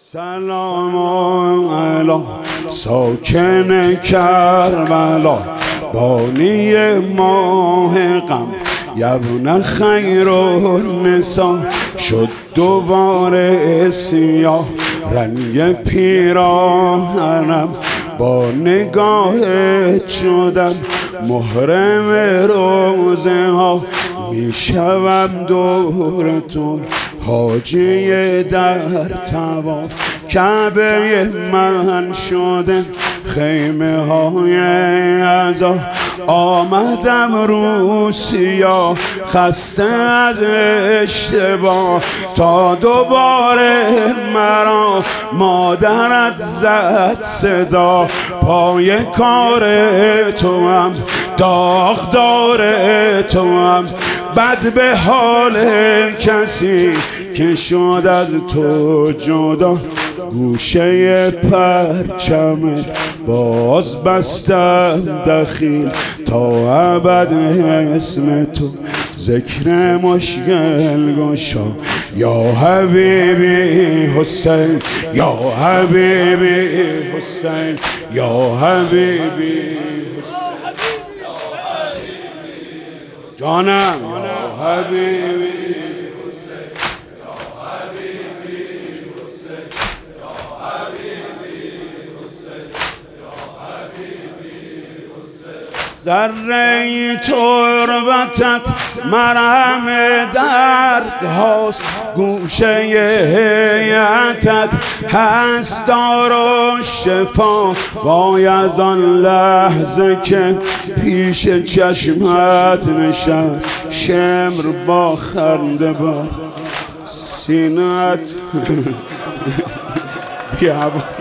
سلام علی ساکن کربلا، بانی ماه غم، یبن خیر النسا. شد دوباره سیاه رنگ پیراهنم، با نگاهت شدم محرم روزه ها. میشوم دور تو حاجی در طواف، کعبه من شده خیمه های عزا. آمدم روسیا خسته از اشتباه، تا دوباره مرا مادرت زد صدا. پای کار تو هم داغدار تو هم، بد به حال کسی که شد از تو جدا. گوشه پرچمت باز بستم دخیل، تا ابد اسم تو ذکر مشکل گشا. یا حبیبی حسین، یا حبیبی حسین، یا حبیبی جانم، یا حبیبی حسین، یا حبیبی حسین، یا حبیبی حسین، یا حبیبی حسین. ذره تربتت مرهم درد هاست، گوشه هیئتت هست دار و شفا. وای از آن لحظه که پیش چشمت نشست، شمر با خنده بر سینه‌ات بیا